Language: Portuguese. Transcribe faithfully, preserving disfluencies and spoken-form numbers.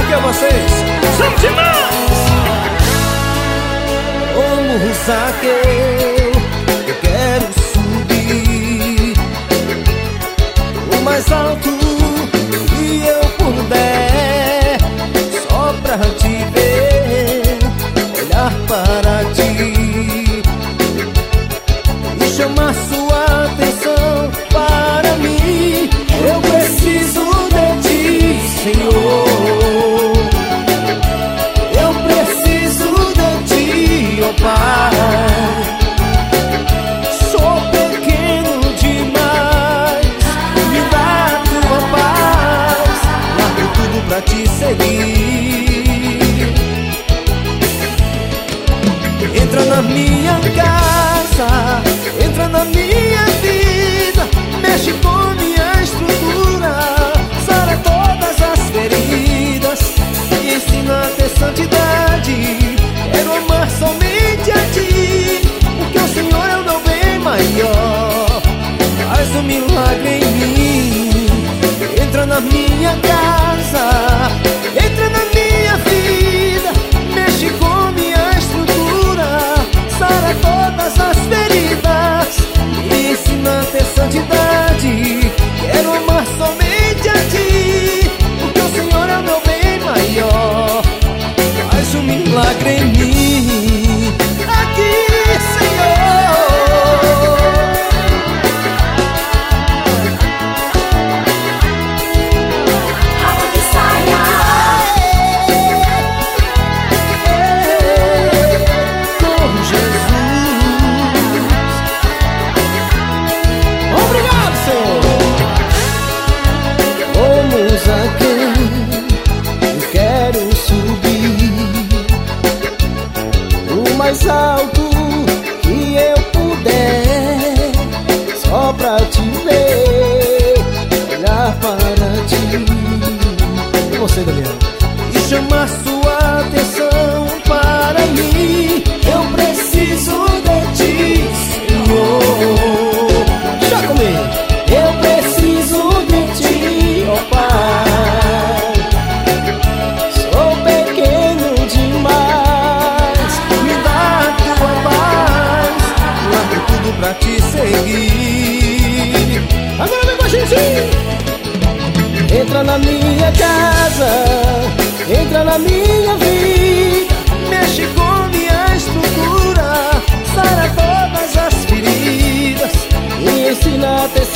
porque vocês são demais. Como Zaqueu, eu quero subir o mais alto que eu puder, só pra te ver, olhar para ti e chamar sua atenção para mim. Eu preciso de ti, Senhor. Eu preciso de ti, ó Pai. Sou pequeno demais, me dá tua paz. Largo tudo pra te seguir. Entra na minha casa, entra na minha vida, mexe com minha estrutura, sara todas as feridas e ensina a ter santidade. Quero amar somente a ti, porque o Senhor é o meu bem maior. Faz um milagre em mim. Entra na minha casa, entra na minha vida, mexe com minha estrutura, sara todas as feridas e ensina a ter santidade. Quero amar somente a ti, porque o Senhor é o meu bem maior. Faz um milagre em mim, aqui, Senhor. Rato de saia. Com Jesus. Obrigado, Senhor. Como Zaqueu, eu quero subir o mais alto que eu puder, só pra te ver, olhar para ti. E você, Daniel? E chamar sua atenção para mim. Eu preciso de ti, Senhor. Já comigo. Eu preciso de ti, ó Pai. Sou pequeno demais, me dá tua paz. Largo tudo pra te seguir. Agora vem com a gente. Entra na minha casa, entra na minha vida, mexe com minha estrutura, sara todas as feridas e ensina a ter